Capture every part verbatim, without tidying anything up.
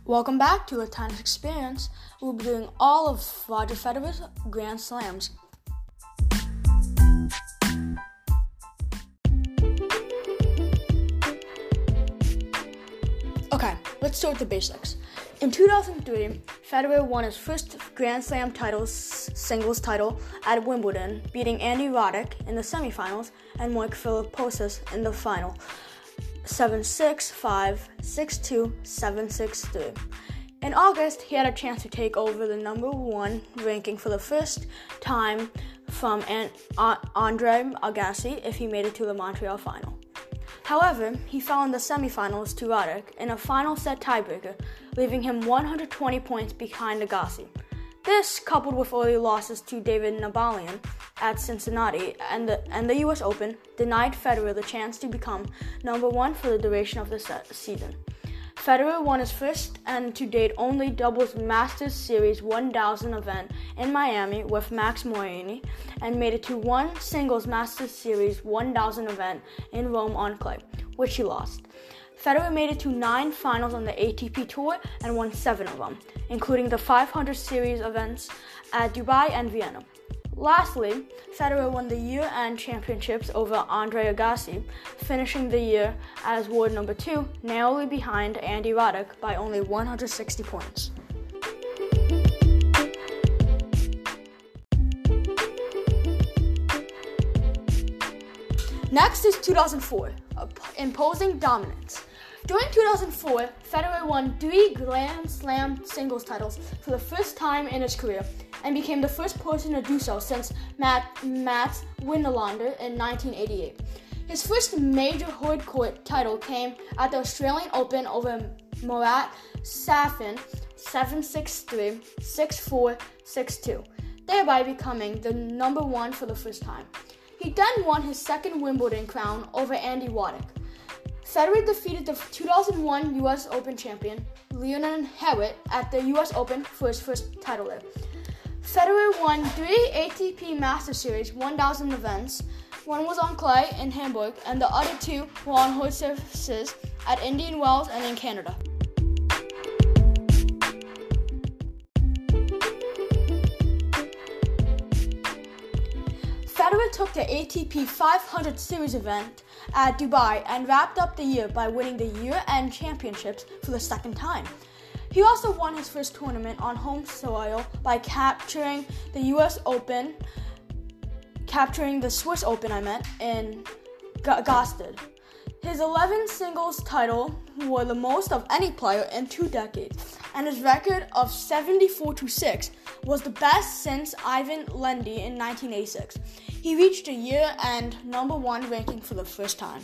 Welcome back to A Tennis Experience. We'll be doing all of Roger Federer's Grand Slams. Okay, let's start with the basics. In two thousand three, Federer won his first Grand Slam titles, singles title at Wimbledon, beating Andy Roddick in the semifinals and Mike Philippoussis in the final. seven six, five, six two, seven six three. In August, he had a chance to take over the number one ranking for the first time from An- A- Andre Agassi if he made it to the Montreal final. However, he fell in the semifinals to Roddick in a final set tiebreaker, leaving him one hundred twenty points behind Agassi. This, coupled with early losses to David Nalbandian at Cincinnati and the, and the U S Open, denied Federer the chance to become number one for the duration of the set season. Federer won his first and to date only doubles Masters Series one thousand event in Miami with Max Morini and made it to one singles Masters Series one thousand event in Rome on clay, which he lost. Federer made it to nine finals on the A T P Tour and won seven of them, including the five hundred series events at Dubai and Vienna. Lastly, Federer won the year-end championships over Andre Agassi, finishing the year as world number two, narrowly behind Andy Roddick by only one hundred sixty points. Next is two thousand four, imposing dominance. During two thousand four, Federer won three Grand Slam singles titles for the first time in his career and became the first person to do so since Matt, Mats Wilander in nineteen eighty-eight. His first major hard court title came at the Australian Open over Marat Safin seven six three, six four, six two, thereby becoming the number one for the first time. He then won his second Wimbledon crown over Andy Roddick. Federer defeated the two thousand one U S Open champion Leonard Hewitt at the U S Open for his first title there. Federer won three A T P Masters Series one thousand events. One was on clay in Hamburg, and the other two were on hard surfaces at Indian Wells and in Canada. Federer took the A T P five hundred Series event at Dubai and wrapped up the year by winning the year-end championships for the second time. He also won his first tournament on home soil by capturing the U S Open, capturing the Swiss Open, I meant, in Gstaad. His eleven singles titles were the most of any player in two decades, and his record of seventy-four to six was the best since Ivan Lendl in nineteen eighty-six. He reached a year-end number one ranking for the first time.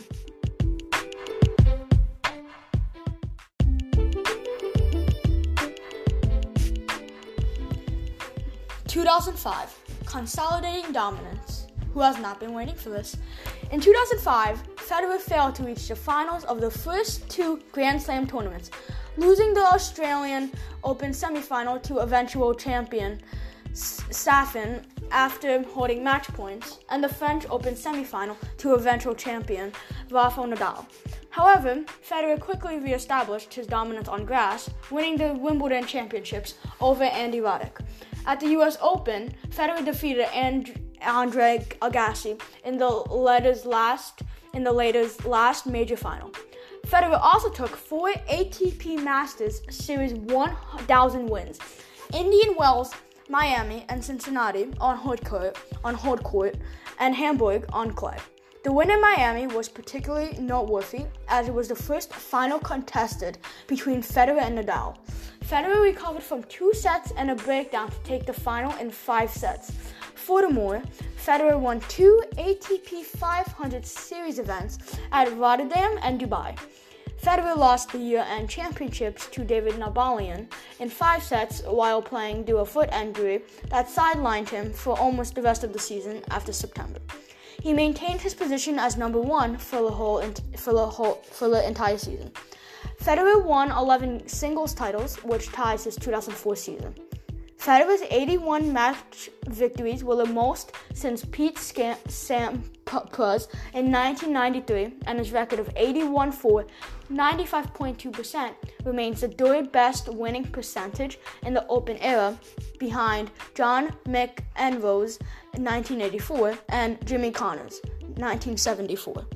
two thousand five, consolidating dominance. Who has not been waiting for this? In two thousand five, Federer failed to reach the finals of the first two Grand Slam tournaments, losing the Australian Open semifinal to eventual champion Safin after holding match points, and the French Open semifinal to eventual champion Rafael Nadal. However, Federer quickly re-established his dominance on grass, winning the Wimbledon championships over Andy Roddick. At the U S Open, Federer defeated And- Andre Agassi in the latter's last in the latter's last major final. Federer also took four A T P Masters Series one thousand wins: Indian Wells, Miami, and Cincinnati on hard court, on hard court, and Hamburg on clay. The win in Miami was particularly noteworthy as it was the first final contested between Federer and Nadal. Federer recovered from two sets and a breakdown to take the final in five sets. Furthermore, Federer won two A T P five hundred Series events at Rotterdam and Dubai. Federer lost the year-end championships to David Nalbandian in five sets while playing due to a foot injury that sidelined him for almost the rest of the season after September. He maintained his position as number one for the whole for the whole for the entire season. Federer won eleven singles titles, which ties his two thousand four season. Federer's eighty-one match victories were the most since Pete Sampras in nineteen ninety-three, and his record of eighty-one for ninety-five point two percent remains the third best winning percentage in the Open era, behind John McEnroe's nineteen eighty-four and Jimmy Connors nineteen seventy-four.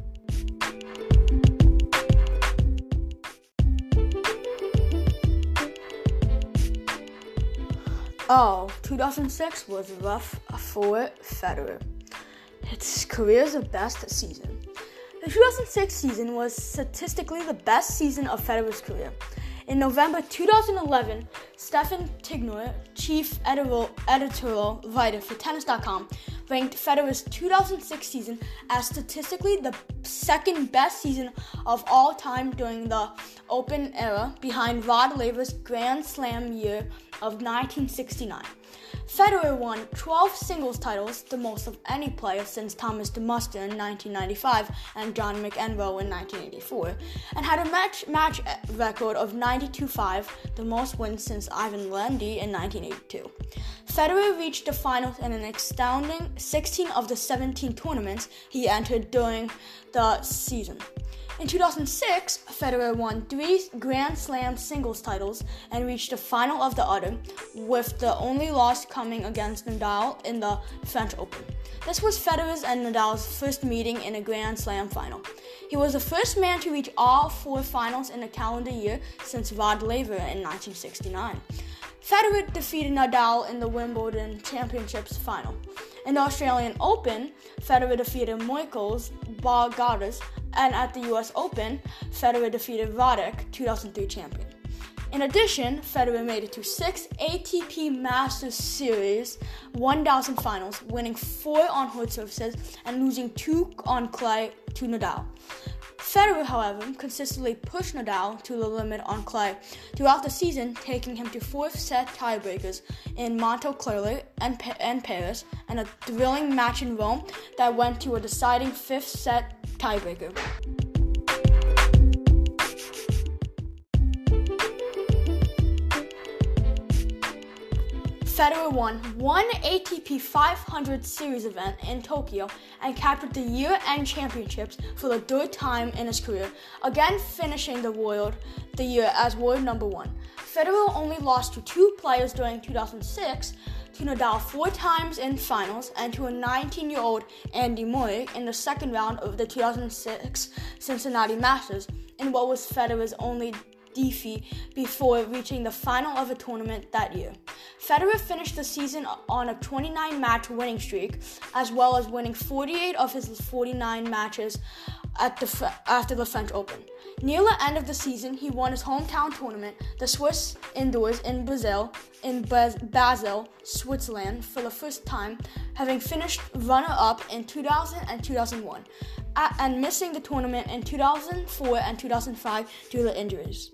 Oh, two thousand six was rough for Federer. His career's best season. The two thousand six season was statistically the best season of Federer's career. In November two thousand eleven, Stefan Tignor, chief editorial writer for Tennis dot com, ranked Federer's two thousand six season as statistically the second best season of all time during the Open era, behind Rod Laver's Grand Slam year of nineteen sixty-nine. Federer won twelve singles titles, the most of any player since Thomas DeMuster in nineteen ninety-five and John McEnroe in nineteen eighty-four, and had a match, match record of ninety-two five, the most wins since Ivan Lendl in nineteen eighty-two. Federer reached the finals in an astounding sixteen of the seventeen tournaments he entered during the season. In two thousand six, Federer won three Grand Slam singles titles and reached the final of the other, with the only loss coming against Nadal in the French Open. This was Federer's and Nadal's first meeting in a Grand Slam final. He was the first man to reach all four finals in a calendar year since Rod Laver in nineteen sixty-nine. Federer defeated Nadal in the Wimbledon Championships final. In the Australian Open, Federer defeated Michaels Bourgadas, and at the U S Open, Federer defeated Roddick, two thousand three champion. In addition, Federer made it to six A T P Masters Series one thousand finals, winning four on hard surfaces and losing two on clay to Nadal. Federer, however, consistently pushed Nadal to the limit on clay throughout the season, taking him to fourth-set tiebreakers in Monte Carlo and, pa- and Paris, and a thrilling match in Rome that went to a deciding fifth-set tiebreaker. Federer won one A T P five hundred Series event in Tokyo and captured the year-end championships for the third time in his career, again finishing the world the year as world number one. Federer only lost to two players during two thousand six, to Nadal four times in finals and to a nineteen-year-old Andy Murray in the second round of the two thousand six Cincinnati Masters, in what was Federer's only defeat before reaching the final of a tournament that year. Federer finished the season on a twenty-nine match winning streak, as well as winning forty-eight of his forty-nine matches at the after the French Open. Near the end of the season, he won his hometown tournament, the Swiss Indoors in Brazil, in Basel, Switzerland, for the first time, having finished runner-up in two thousand and two thousand one, and missing the tournament in two thousand four and two thousand five due to injuries.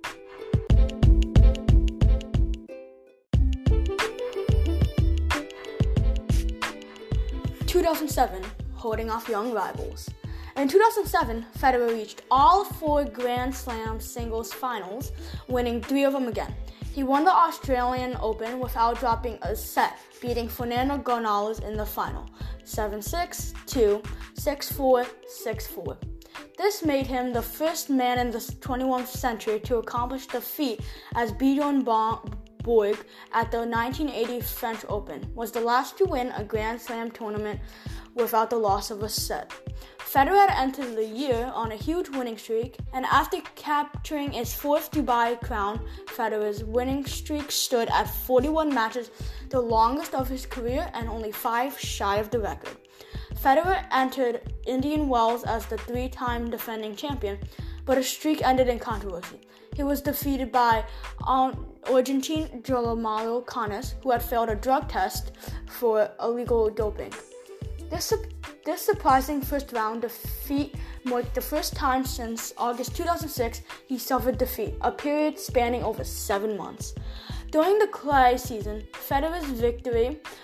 two thousand seven, holding off young rivals. In two thousand seven, Federer reached all four Grand Slam singles finals, winning three of them again. He won the Australian Open without dropping a set, beating Fernando Gonzalez in the final, seven six, two, six four, six four. This made him the first man in the twenty-first century to accomplish the feat, as Bjorn Borg at the nineteen eighty French Open was the last to win a Grand Slam tournament without the loss of a set. Federer had entered the year on a huge winning streak, and after capturing his fourth Dubai crown, Federer's winning streak stood at forty-one matches, the longest of his career and only five shy of the record. Federer entered Indian Wells as the three-time defending champion, but his streak ended in controversy. He was defeated by um, Argentine Guillermo Canes, who had failed a drug test for illegal doping. This, this surprising first-round defeat marked the first time since August two thousand six he suffered defeat, a period spanning over seven months. During the clay season, Federer's victory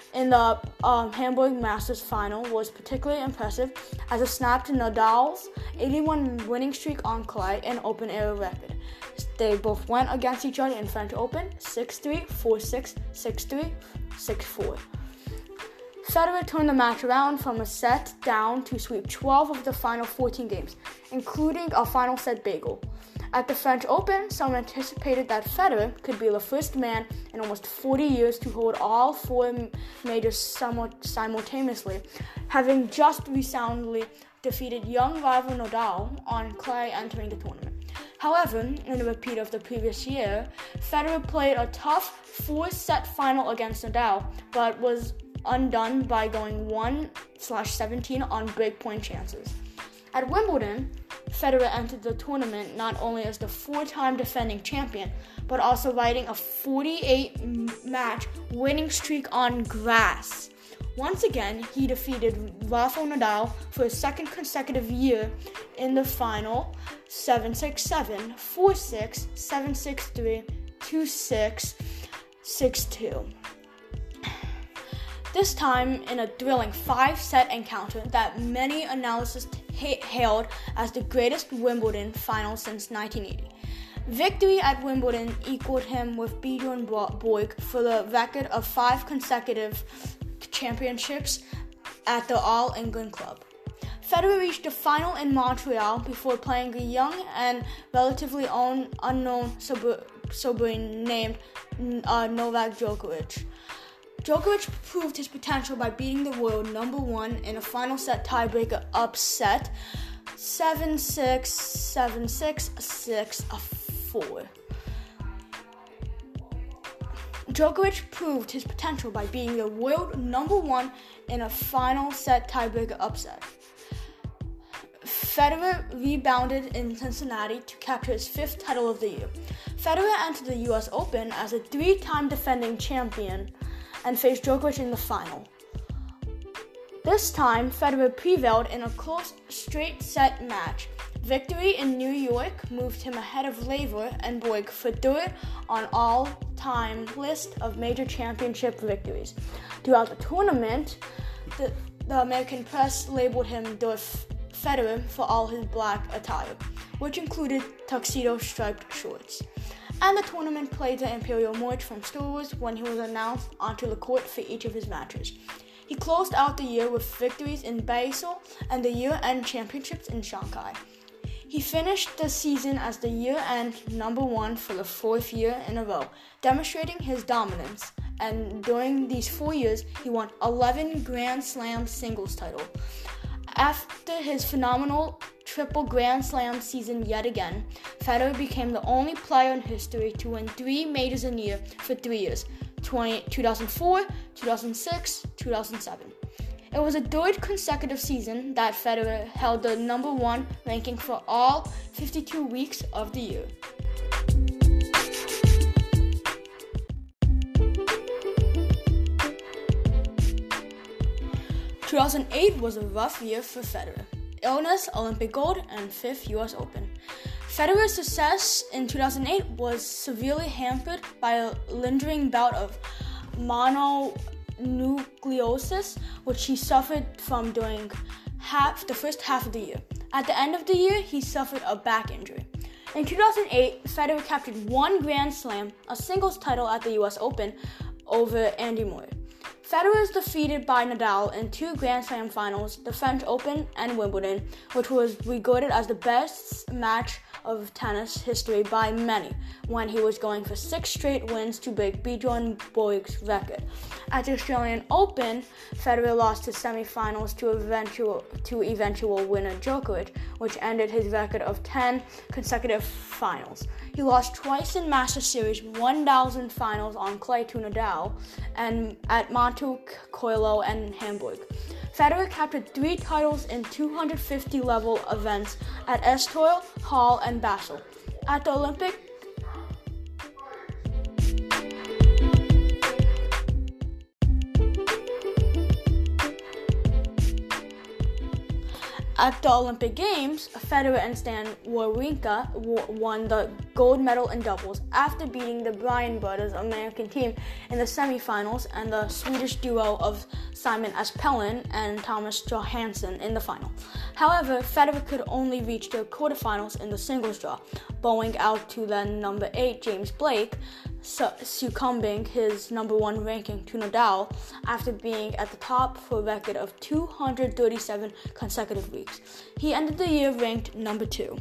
in the um, Hamburg Masters final was particularly impressive as it snapped Nadal's eighty-one winning streak on clay and open era record. They both went against each other in French Open six three, four six, six three, six four. Federer turned the match around from a set down to sweep twelve of the final fourteen games, including a final set bagel. At the French Open, some anticipated that Federer could be the first man in almost forty years to hold all four majors simultaneously, having just resoundingly defeated young rival Nadal on clay entering the tournament. However, in a repeat of the previous year, Federer played a tough four-set final against Nadal, but was undone by going one slash seventeen on big point chances. At Wimbledon, Federer entered the tournament not only as the four-time defending champion, but also riding a forty-eight match winning streak on grass. Once again, he defeated Rafael Nadal for a second consecutive year in the final seven six seven, four six, seven six three, two six, six two. This time in a thrilling five-set encounter that many analysts ha- hailed as the greatest Wimbledon final since nineteen eighty. Victory at Wimbledon equaled him with Bjorn Borg for the record of five consecutive championships at the All England Club. Federer reached the final in Montreal before playing a young and relatively un- unknown Serbian named uh, Novak Djokovic. Djokovic proved his potential by beating the world number one in a final set tiebreaker upset seven six, seven six, six four. Djokovic proved his potential by beating the world number one in a final set tiebreaker upset. Federer rebounded in Cincinnati to capture his fifth title of the year. Federer entered the U S Open as a three-time defending champion and faced Djokovic in the final. This time, Federer prevailed in a close straight-set match. Victory in New York moved him ahead of Laver and Borg for third on all-time list of major championship victories. Throughout the tournament, the, the American press labeled him the F- Federer for all his black attire, which included tuxedo-striped shorts. And the tournament played the Imperial March from Star Wars when he was announced onto the court for each of his matches. He closed out the year with victories in Basel and the year-end championships in Shanghai. He finished the season as the year-end number one for the fourth year in a row, demonstrating his dominance. And during these four years, he won eleven Grand Slam singles titles. After his phenomenal triple Grand Slam season yet again, Federer became the only player in history to win three majors in a year for three years, two thousand four, two thousand six, two thousand seven. It was a third consecutive season that Federer held the number one ranking for all fifty-two weeks of the year. two thousand eight was a rough year for Federer. Illness, Olympic gold, and fifth U S Open. Federer's success in two thousand eight was severely hampered by a lingering bout of mononucleosis, which he suffered from during half the first half of the year. At the end of the year, he suffered a back injury. In two thousand eight, Federer captured one Grand Slam, a singles title at the U S Open over Andy Murray. Federer was defeated by Nadal in two Grand Slam finals, the French Open and Wimbledon, which was regarded as the best match of tennis history by many, when he was going for six straight wins to break Bjorn Borg's record. At the Australian Open, Federer lost his semifinals to eventual to eventual winner Djokovic, which ended his record of ten consecutive finals. He lost twice in Masters Series one thousand finals on clay to Nadal, and at Monte Carlo and Hamburg. Federer captured three titles in two hundred fifty level events at Estoril, Hall, and Basel. At the Olympic At the Olympic Games, Federer and Stan Wawrinka won the gold medal in doubles after beating the Bryan brothers American team in the semifinals and the Swedish duo of Simon Asplund and Thomas Johansson in the final. However, Federer could only reach the quarterfinals in the singles draw, bowing out to then number eight James Blake, su- succumbing his number one ranking to Nadal after being at the top for a record of two hundred thirty-seven consecutive weeks. He ended the year ranked number two.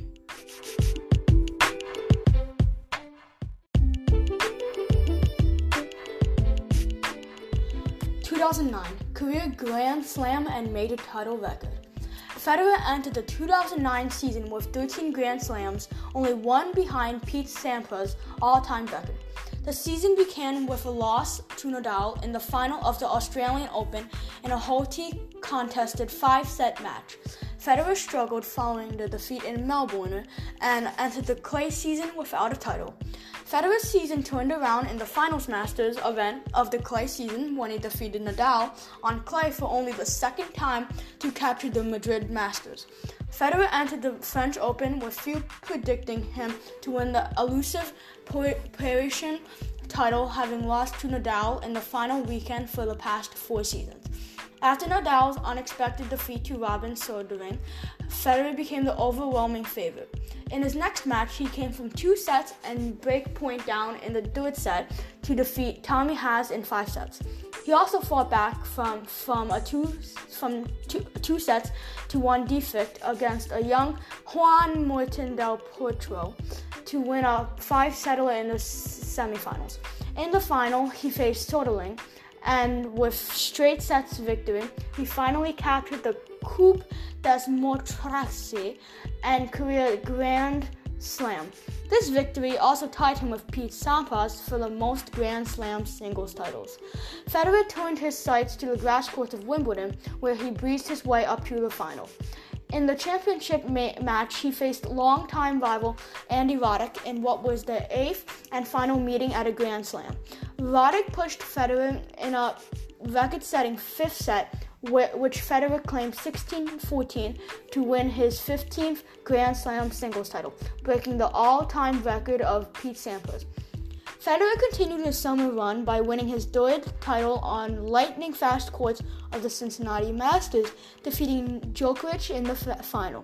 two thousand nine, career Grand Slam and major title record. Federer entered the two thousand nine season with thirteen Grand Slams, only one behind Pete Sampras' all-time record. The season began with a loss to Nadal in the final of the Australian Open in a hotly contested five-set match. Federer struggled following the defeat in Melbourne and entered the clay season without a title. Federer's season turned around in the Finals Masters event of the clay season when he defeated Nadal on clay for only the second time to capture the Madrid Masters. Federer entered the French Open with few predicting him to win the elusive Parisian title, having lost to Nadal in the final weekend for the past four seasons. After Nadal's unexpected defeat to Robin Soderling, Federer became the overwhelming favorite. In his next match, he came from two sets and break point down in the third set to defeat Tommy Haas in five sets. He also fought back from from a two from two, two sets to one defeat against a young Juan Martín del Potro to win a five-setter in the semifinals. In the final, he faced Soderling, and with straight sets victory, he finally captured the Coupe des Monarchies and career Grand Slam. This victory also tied him with Pete Sampras for the most Grand Slam singles titles. Federer turned his sights to the grass courts of Wimbledon, where he breezed his way up to the final. In the championship ma- match, he faced longtime rival Andy Roddick in what was the eighth and final meeting at a Grand Slam. Roddick pushed Federer in a record-setting fifth set, wh- which Federer claimed sixteen fourteen to win his fifteenth Grand Slam singles title, breaking the all-time record of Pete Sampras. Federer continued his summer run by winning his third title on lightning-fast courts of the Cincinnati Masters, defeating Djokovic in the f- final.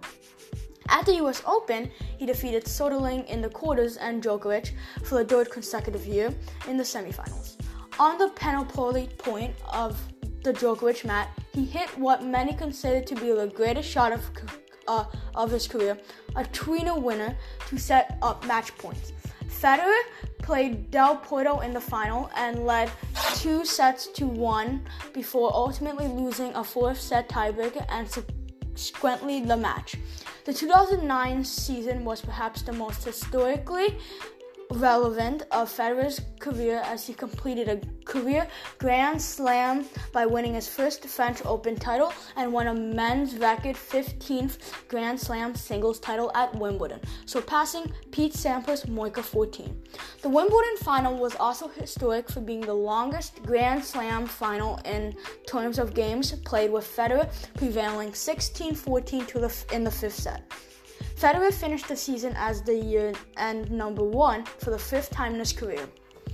At the U S Open, he defeated Soderling in the quarters and Djokovic for the third consecutive year in the semifinals. On the penultimate point of the Djokovic mat, he hit what many consider to be the greatest shot of uh, of his career, a Torino winner to set up match points. Federer played Del Potro in the final and led two sets to one before ultimately losing a fourth set tiebreaker and subsequently the match. The two thousand nine season was perhaps the most historically relevant of Federer's career, as he completed a career Grand Slam by winning his first French Open title and won a men's record fifteenth Grand Slam singles title at Wimbledon, surpassing Pete Sampras' Moika fourteen. The Wimbledon final was also historic for being the longest Grand Slam final in terms of games played, with Federer prevailing sixteen fourteen to the in the fifth set. Federer finished the season as the year-end number one for the fifth time in his career.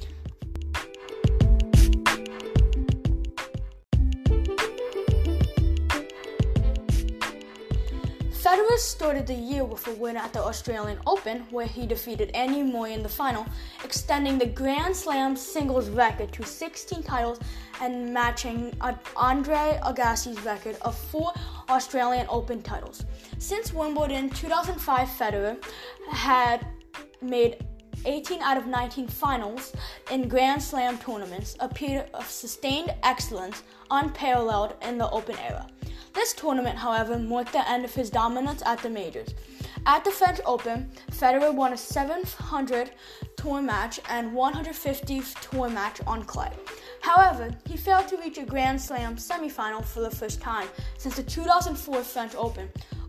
Federer started the year with a win at the Australian Open, where he defeated Andy Murray in the final, extending the Grand Slam singles record to sixteen titles and matching Andre Agassi's record of four Australian Open titles. Since Wimbledon two thousand five, Federer had made eighteen out of nineteen finals in Grand Slam tournaments, a period of sustained excellence unparalleled in the Open era. This tournament, however, marked the end of his dominance at the majors. At the French Open, Federer won a seven hundred tour match and one hundred fiftieth tour match on clay. However, he failed to reach a Grand Slam semifinal for the first time since the two thousand four French Open,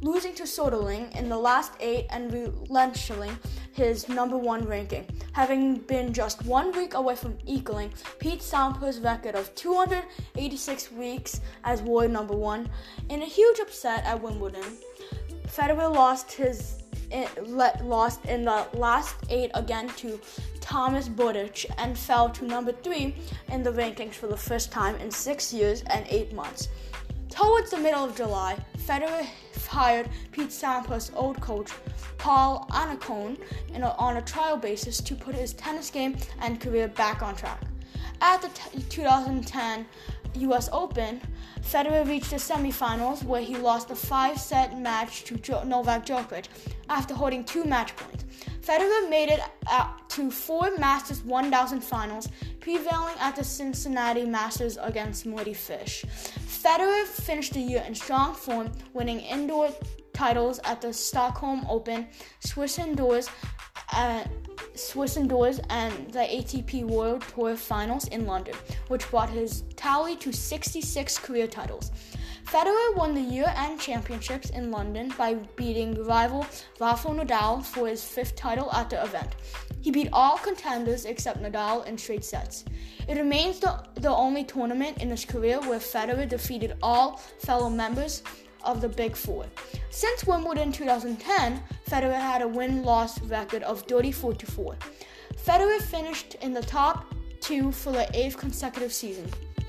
losing to Soderling in the last eight and relinquishing his number one ranking, having been just one week away from equaling Pete Sampras' record of two hundred eighty-six weeks as world number one. In a huge upset at Wimbledon, Federer lost his lost in the last eight again to Thomas Berdych and fell to number three in the rankings for the first time in six years and eight months. Towards the middle of July, Federer hired Pete Sampras' old coach, Paul Annacone, in a, on a trial basis to put his tennis game and career back on track. At the t- twenty ten U S Open, Federer reached the semifinals where he lost a five-set match to jo- Novak Djokovic after holding two match points. Federer made it out to four Masters one thousand finals, prevailing at the Cincinnati Masters against Mardy Fish. Federer finished the year in strong form, winning indoor titles at the Stockholm Open, Swiss Indoors, uh, Swiss Indoors, and the A T P World Tour Finals in London, which brought his tally to sixty-six career titles. Federer won the year-end championships in London by beating rival Rafael Nadal for his fifth title at the event. He beat all contenders except Nadal in straight sets. It remains the, the only tournament in his career where Federer defeated all fellow members of the Big Four. Since Wimbledon twenty ten, Federer had a win-loss record of thirty-four to four. Federer finished in the top two for the eighth consecutive season.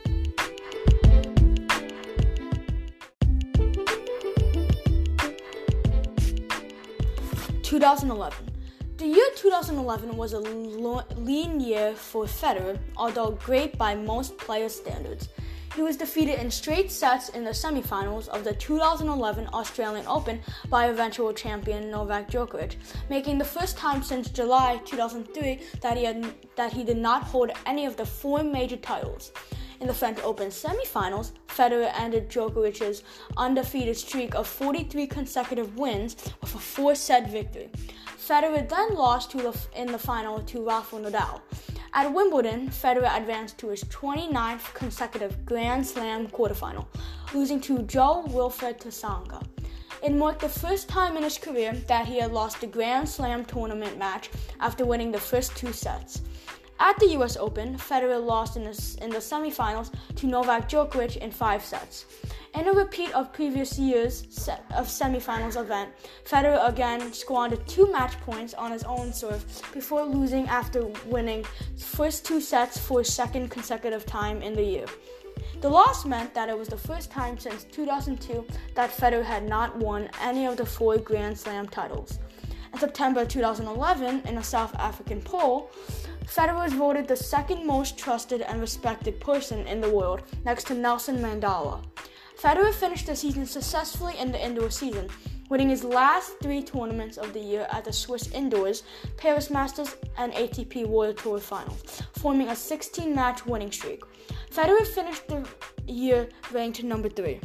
twenty eleven. The year twenty eleven was a lean year for Federer, although great by most players' standards. He was defeated in straight sets in the semifinals of the twenty eleven Australian Open by eventual champion Novak Djokovic, making the first time since July two thousand three that he had, that he did not hold any of the four major titles. In the French Open semifinals, Federer ended Djokovic's undefeated streak of forty-three consecutive wins with a four-set victory. Federer then lost to the, in the final to Rafael Nadal. At Wimbledon, Federer advanced to his twenty-ninth consecutive Grand Slam quarterfinal, losing to Jo-Wilfried Tsonga. It marked the first time in his career that he had lost a Grand Slam tournament match after winning the first two sets. At the U S Open, Federer lost in the, in the semifinals to Novak Djokovic in five sets. In a repeat of previous year's set of semifinals event, Federer again squandered two match points on his own serve before losing after winning first two sets for a second consecutive time in the year. The loss meant that it was the first time since two thousand two that Federer had not won any of the four Grand Slam titles. In September twenty eleven, in a South African poll, Federer was voted the second most trusted and respected person in the world, next to Nelson Mandela. Federer finished the season successfully in the indoor season, winning his last three tournaments of the year at the Swiss Indoors, Paris Masters, and A T P World Tour Finals, forming a sixteen-match winning streak. Federer finished the year ranked number three.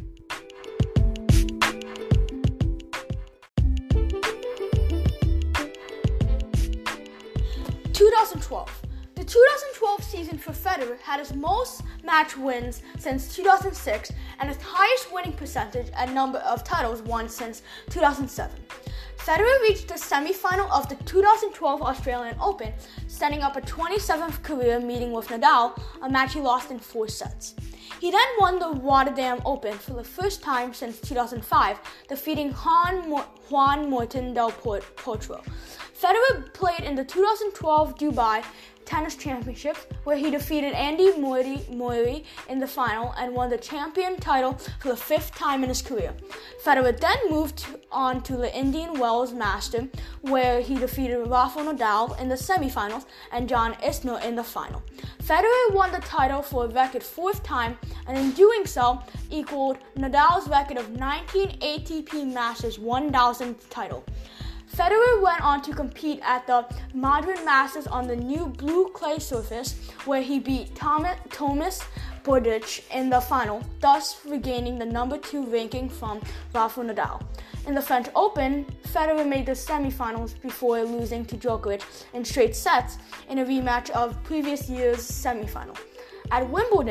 twenty twelve. The twenty twelve season for Federer had his most match wins since two thousand six and his highest winning percentage and number of titles won since two thousand seven. Federer reached the semifinal of the two thousand twelve Australian Open, setting up a twenty-seventh career meeting with Nadal, a match he lost in four sets. He then won the Rotterdam Open for the first time since two thousand five, defeating Juan, Mo- Juan Martín del Potro. Federer played in the two thousand twelve Dubai Tennis Championships, where he defeated Andy Murray in the final and won the champion title for the fifth time in his career. Federer then moved on to the Indian Wells Master, where he defeated Rafael Nadal in the semifinals and John Isner in the final. Federer won the title for a record fourth time, and in doing so, equaled Nadal's record of nineteen A T P Masters one thousandth title. Federer went on to compete at the Madrid Masters on the new blue clay surface, where he beat Thomas, Thomas Berdych in the final, thus regaining the number two ranking from Rafael Nadal. In the French Open, Federer made the semifinals before losing to Djokovic in straight sets in a rematch of previous year's semifinal. At Wimbledon,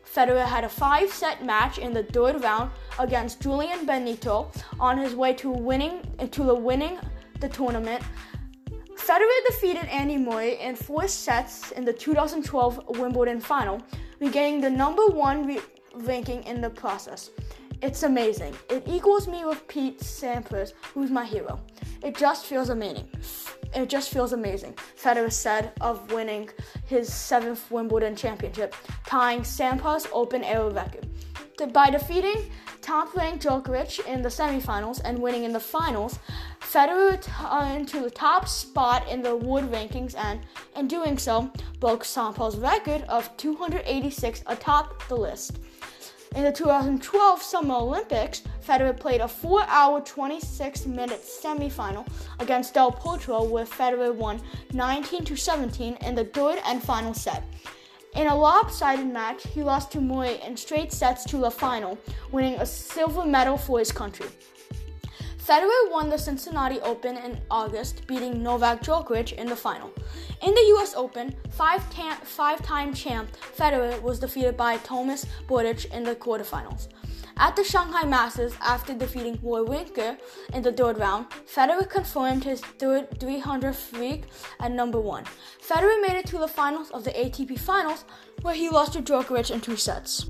Federer had a five-set match in the third round against Julian Benito on his way to winning to the winning the tournament. Federer defeated Andy Murray in four sets in the two thousand twelve Wimbledon final, regaining the number one re- ranking in the process. It's amazing. It equals me with Pete Sampras, who's my hero. It just feels amazing. It just feels amazing, Federer said of winning his seventh Wimbledon championship, tying Sampras' open-era record. By defeating top-ranked Djokovic in the semifinals and winning in the finals, Federer returned to the top spot in the world rankings and, in doing so, broke Sampras' record of two hundred eighty-six atop the list. In the two thousand twelve Summer Olympics, Federer played a four hour, twenty-six minute semifinal against Del Potro, where Federer won nineteen to seventeen in the third and final set. In a lopsided match, he lost to Murray in straight sets to the final, winning a silver medal for his country. Federer won the Cincinnati Open in August, beating Novak Djokovic in the final. In the U S Open, five ta- five-time champ Federer was defeated by Tomas Berdych in the quarterfinals. At the Shanghai Masters, after defeating Wawrinka in the third round, Federer confirmed his third three hundredth streak at number one. Federer made it to the finals of the A T P Finals, where he lost to Djokovic in two sets.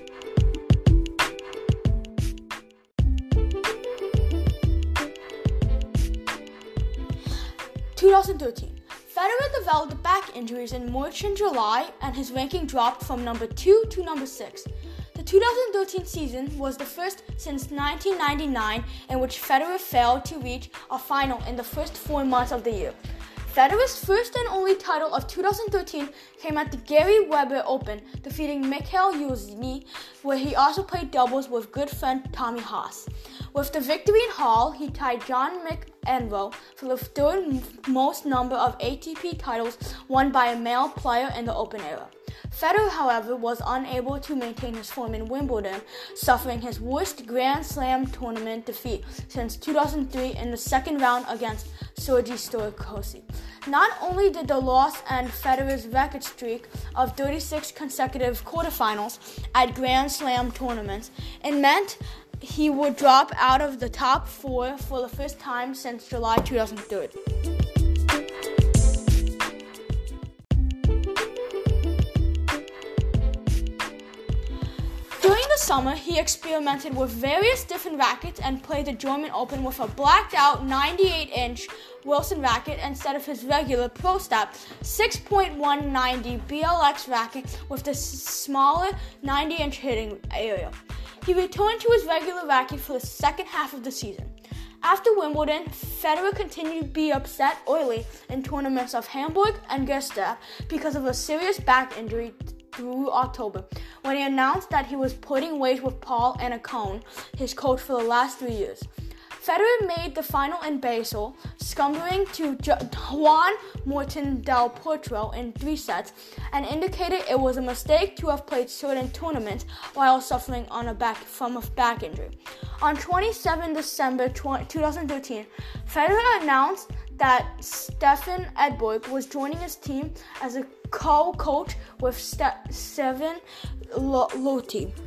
twenty thirteen. Federer developed back injuries in March and July, and his ranking dropped from number two to number six. The two thousand thirteen season was the first since nineteen ninety-nine in which Federer failed to reach a final in the first four months of the year. Federer's first and only title of two thousand thirteen came at the Gary Weber Open, defeating Mikhail Yuzny, where he also played doubles with good friend Tommy Haas. With the victory in Hall, he tied John McEnroe for the third most number of A T P titles won by a male player in the Open era. Federer, however, was unable to maintain his form in Wimbledon, suffering his worst Grand Slam tournament defeat since two thousand three in the second round against Sergei Stoichkov. Not only did the loss end Federer's record streak of thirty-six consecutive quarterfinals at Grand Slam tournaments, it meant he would drop out of the top four for the first time since July two thousand three. During the summer, he experimented with various different rackets and played the German Open with a blacked-out ninety-eight inch Wilson racket instead of his regular Pro Step six point one ninety B L X racket with the smaller ninety inch hitting area. He returned to his regular racket for the second half of the season. After Wimbledon, Federer continued to be upset early in tournaments of Hamburg and Gstaad because of a serious back injury through October, when he announced that he was putting weight with Paul Annacone, his coach for the last three years. Federer made the final in Basel, succumbing to Juan Martín del Potro in three sets, and indicated it was a mistake to have played certain tournaments while suffering on a back from a back injury. On the twenty-seventh of December twenty thirteen, Federer announced that Stefan Edberg was joining his team as a co-coach with Ste- Steven Lotti.